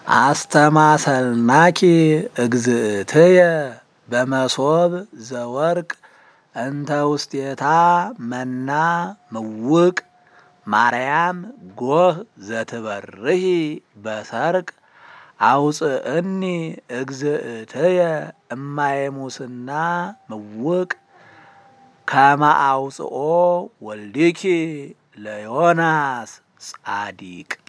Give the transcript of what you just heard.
አስተማሰልናኪ እግዝእትየ በመሶብ ዘወርቅ እንተ ውስቴታ መና ምውቅ ማርያም ጎህ ዘትበርሂ በሰርቅ አውፅእኒ እግዝእትየ እማየሙስና ምውቅ ከመ አውፅኦ ወልድኪ ለዮናስ ጻዲቅ